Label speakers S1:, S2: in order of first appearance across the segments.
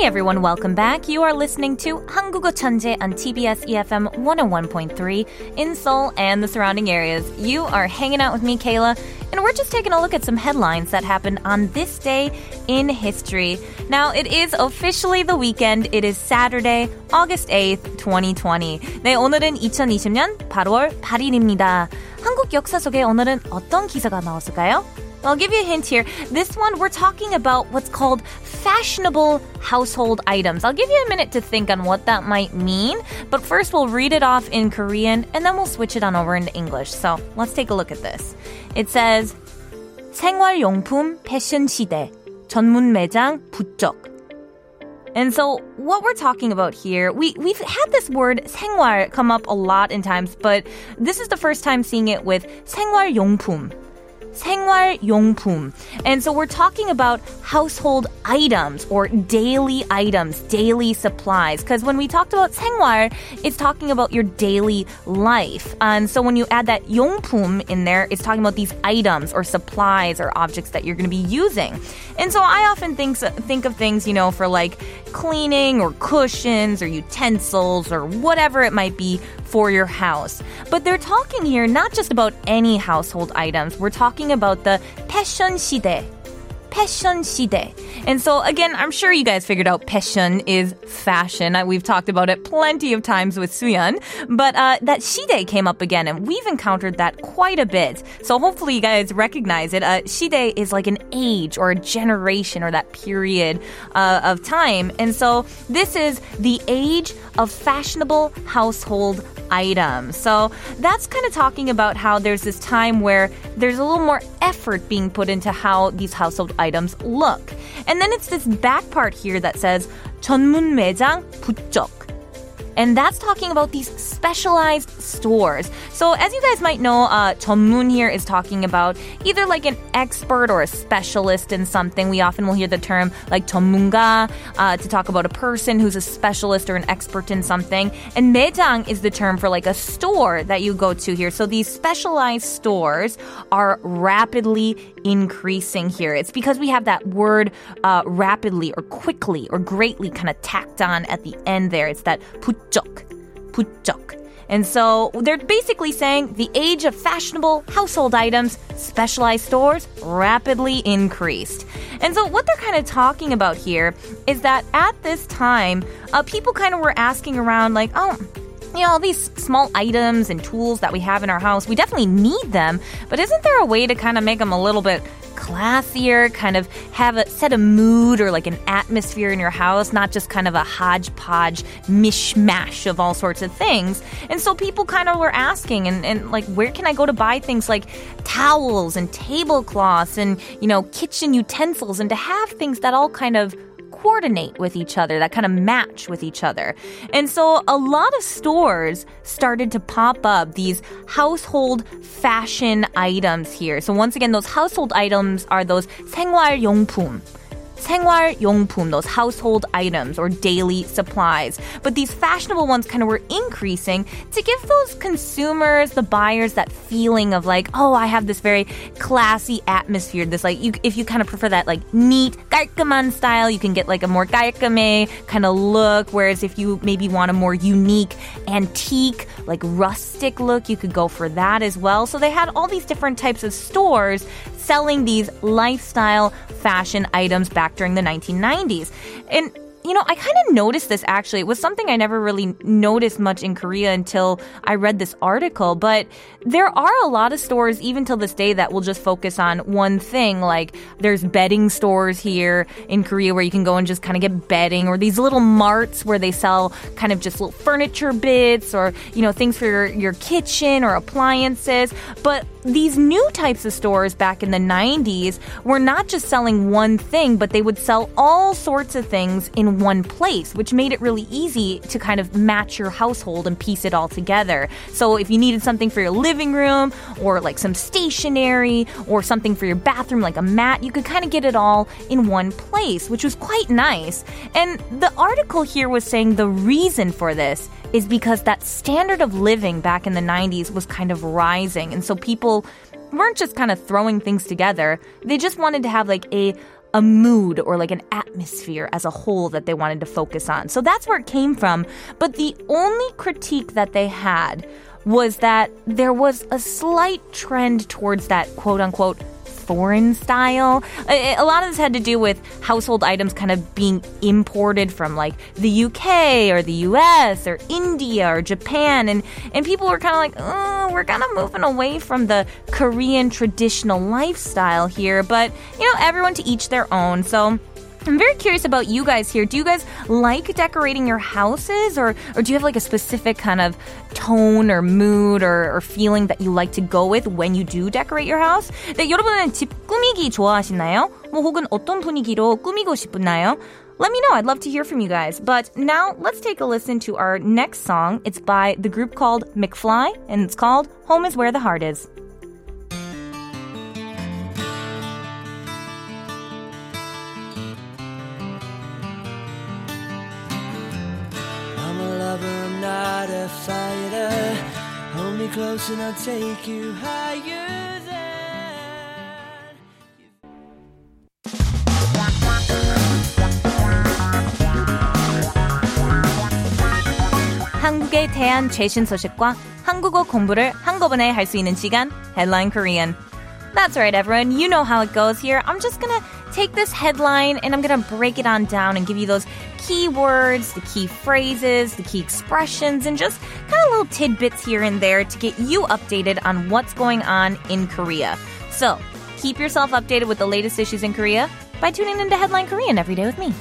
S1: everyone, welcome back. You are listening to 한국어 천재 on TBS EFM 101.3 in Seoul and the surrounding areas. You are hanging out with me, Kayla, and we're just taking a look at some headlines that happened on this day in history. Now, it is officially the weekend. It is Saturday, August 8th, 2020. 네, 오늘은 2020년 8월 8일입니다. 한국 역사 속에 오늘은 어떤 기사가 나왔을까요? I'll give you a hint here. This one, we're talking about what's called fashionable household items. I'll give you a minute to think on what that might mean. But first, we'll read it off in Korean, and then we'll switch it on over into English. So let's take a look at this. It says, 생활용품 패션 시대, 전문 매장 부쩍. And so what we're talking about here, we've had this word 생활 come up a lot in times, but this is the first time seeing it with 생활용품. 생활용품. And so we're talking about household items or daily items, daily supplies. Because when we talked about 생활, it's talking about your daily life. And so when you add that 용품 in there, it's talking about these items or supplies or objects that you're going to be using. And so I often think of things, you know, for like cleaning or cushions or utensils or whatever it might be for your house. But they're talking here not just about any household items. We're talking about the 패션 시대. 패션 시대. And so again, I'm sure you guys figured out 패션 is fashion. We've talked about it plenty of times with Suyeon. But that 시대 came up again, and we've encountered that quite a bit. So hopefully you guys recognize it. 시대 is like an age or a generation or that period of time. And so this is the age of fashionable household items. So that's kind of talking about how there's this time where there's a little more effort being put into how these household items look. And then it's this back part here that says 전문 매장 부쩍. And that's talking about these specialized stores. So as you guys might know, 전문 here is talking about either like an expert or a specialist in something. We often will hear the term like 전문가 to talk about a person who's a specialist or an expert in something. And 매장 is the term for like a store that you go to here. So these specialized stores are rapidly increasing here. It's because we have that word rapidly or quickly or greatly kind of tacked on at the end there. It's that 부쩍. And so they're basically saying the age of fashionable household items, specialized stores, rapidly increased. And so what they're kind of talking about here is that at this time, people kind of were asking around like, you know, all these small items and tools that we have in our house, we definitely need them, but isn't there a way to kind of make them a little bit classier, kind of set a mood or like an atmosphere in your house, not just kind of a hodgepodge mishmash of all sorts of things. And so people kind of were asking and like, where can I go to buy things like towels and tablecloths and, you know, kitchen utensils, and to have things that all kind of coordinate with each other, that kind of match with each other. And so a lot of stores started to pop up these household fashion items here. So once again, those household items are those 생활용품. 생활용품, those household items or daily supplies. But these fashionable ones kind of were increasing to give those consumers, the buyers, that feeling of like, oh, I have this very classy atmosphere. This like, if you kind of prefer that like neat, 깔끔한 style, you can get like a more 깔끔해 kind of look. Whereas if you maybe want a more unique, antique, like rustic look, you could go for that as well. So they had all these different types of stores selling these lifestyle fashion items back during the 1990s. And you know, I kind of noticed this actually. It was something I never really noticed much in Korea until I read this article. But there are a lot of stores, even till this day, that will just focus on one thing. Like there's bedding stores here in Korea where you can go and just kind of get bedding, or these little marts where they sell kind of just little furniture bits or, you know, things for your kitchen or appliances. But these new types of stores back in the 90s were not just selling one thing, but they would sell all sorts of things in one place, which made it really easy to kind of match your household and piece it all together. So if you needed something for your living room or like some stationery or something for your bathroom, like a mat, you could kind of get it all in one place, which was quite nice. And the article here was saying the reason for this is because that standard of living back in the 90s was kind of rising. And so people weren't just kind of throwing things together. They just wanted to have like a a mood or like an atmosphere as a whole that they wanted to focus on. So that's where it came from. But the only critique that they had was that there was a slight trend towards that quote-unquote foreign style. A lot of this had to do with household items kind of being imported from like the UK or the US or India or Japan. And people were kind of like, oh, we're kind of moving away from the Korean traditional lifestyle here. But, everyone to each their own. So I'm very curious about you guys here. Do you guys like decorating your houses or do you have like a specific kind of tone or mood or feeling that you like to go with when you do decorate your house? 네, 여러분은 집 꾸미기 좋아하시나요? 혹은 어떤 분위기로 꾸미고 싶나요? Let me know. I'd love to hear from you guys. But now let's take a listen to our next song. It's by the group called McFly and it's called Home is Where the Heart Is.
S2: I'm not a fighter. Hold me close and I'll take you higher than
S1: 한국에 대한 최신 소식과 한국어 공부를 한꺼번에 할 수 있는 시간, Headline Korean. That's right, everyone. You know how it goes here. I'm just going to take this headline and I'm going to break it on down and give you those key words, the key phrases, the key expressions, and just kind of little tidbits here and there to get you updated on what's going on in Korea. So, keep yourself updated with the latest issues in Korea by tuning into Headline Korean every day with me.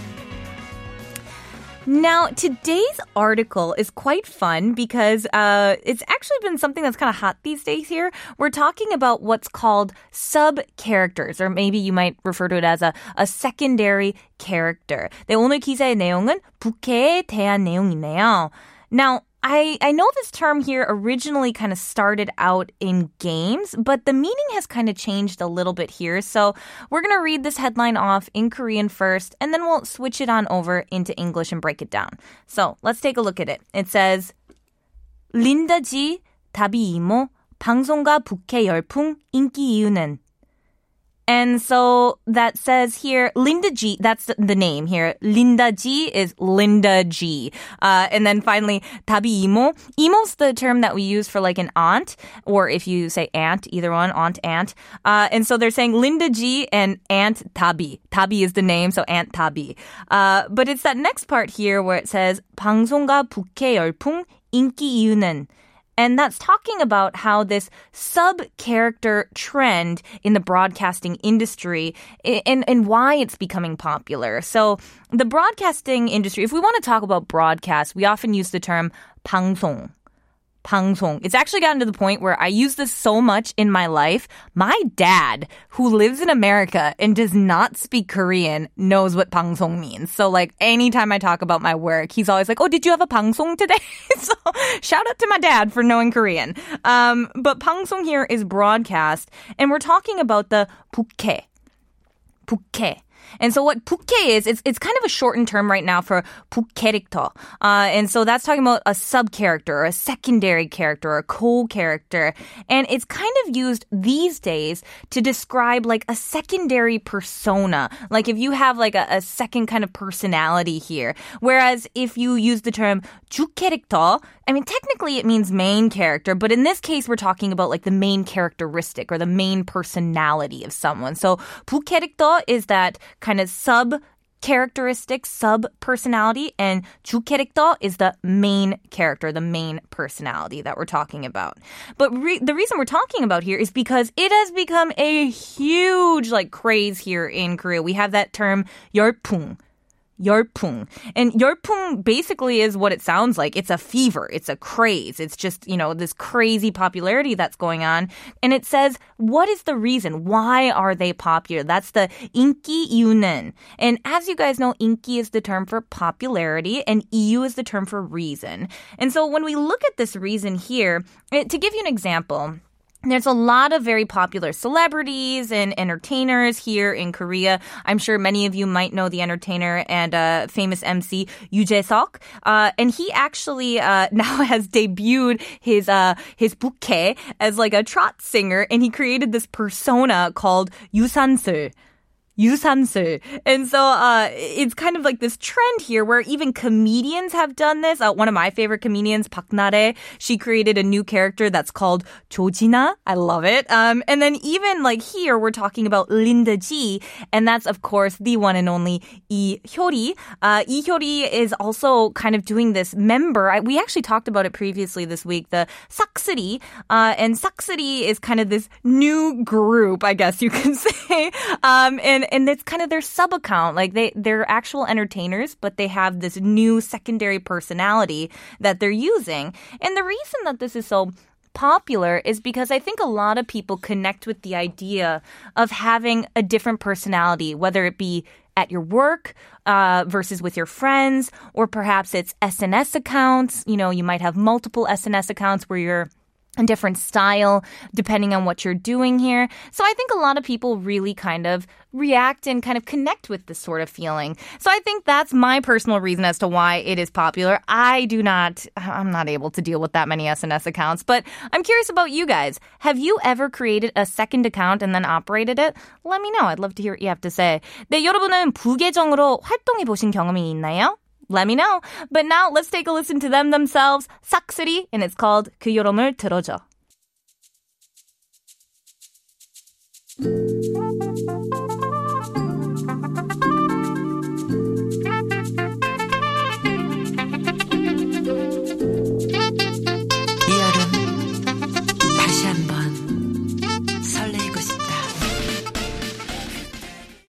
S1: Now, today's article is quite fun because it's actually been something that's kind of hot these days here. We're talking about what's called sub-characters, or maybe you might refer to it as a secondary character. 네, 오늘 기사의 내용은 부캐에 대한 내용이네요. Now, I know this term here originally kind of started out in games, but the meaning has kind of changed a little bit here. So we're going to read this headline off in Korean first, and then we'll switch it on over into English and break it down. So let's take a look at it. It says, 린다 지 다비 이모 방송가 부캐 열풍 인기 이유는. And so that says here, Linda G, that's the name here. Linda G is Linda G. And then finally, 다비 이모. 이모's the term that we use for like an aunt, or if you say aunt, either one, aunt. And so they're saying Linda G and Aunt 다비. 다비 is the name, so Aunt 다비. But it's that next part here where it says, 방송가 부캐 열풍 인기 이유는. And that's talking about how this sub-character trend in the broadcasting industry and why it's becoming popular. So the broadcasting industry, if we want to talk about broadcast, we often use the term 방송. 방송. It's actually gotten to the point where I use this so much in my life. My dad, who lives in America and does not speak Korean, knows what 방송 means. So like anytime I talk about my work, he's always like, oh, did you have a 방송 today? So shout out to my dad for knowing Korean. But 방송 here is broadcast, and we're talking about the 부캐. 부캐. And so what 부캐 is, it's kind of a shortened term right now for 부캐릭터. And so that's talking about a sub-character, or a secondary character, or a co-character. And it's kind of used these days to describe like a secondary persona. Like if you have like a second kind of personality here. Whereas if you use the term 주캐릭터, I mean, technically it means main character, but in this case, we're talking about like the main characteristic or the main personality of someone. So 부캐릭터 is that kind of sub-characteristic, sub-personality, and 주캐릭터 is the main character, the main personality that we're talking about. But the reason we're talking about here is because it has become a huge like craze here in Korea. We have that term 열풍. 열풍. And 열풍 basically is what it sounds like. It's a fever. It's a craze. It's just, this crazy popularity that's going on. And it says, what is the reason? Why are they popular? That's the 인기 이유는. And as you guys know, 인기 is the term for popularity and 이유 is the term for reason. And so when we look at this reason here, to give you an example, there's a lot of very popular celebrities and entertainers here in Korea. I'm sure many of you might know the entertainer and famous MC Yoo Jae-seok. And he actually now has debuted his bukkeh as like a trot singer, and he created this persona called 유산슬. 유산슬. And so it's kind of like this trend here where even comedians have done this. One of my favorite comedians, Park Na-rae, she created a new character that's called 조진아. I love it. And then even like here, we're talking about Linda G, and that's of course the one and only Lee Hyori. Lee Hyori is also kind of doing this member. We actually talked about it previously this week, the 싹쓸이. And 싹쓸이 is kind of this new group, I guess you can say. And it's kind of their sub-account. Like they're actual entertainers, but they have this new secondary personality that they're using. And the reason that this is so popular is because I think a lot of people connect with the idea of having a different personality, whether it be at your work versus with your friends, or perhaps it's SNS accounts. You know, you might have multiple SNS accounts where you're a different style depending on what you're doing here. So I think a lot of people really kind of react and kind of connect with this sort of feeling. So I think that's my personal reason as to why it is popular. I'm not able to deal with that many SNS accounts, but I'm curious about you guys. Have you ever created a second account and then operated it? Let me know. I'd love to hear what you have to say. 네, 여러분은 부계정으로 활동해 보신 경험이 있나요? Let me know. But now let's take a listen to them themselves. 싹쓸이, and it's called 그 여름을 들어줘.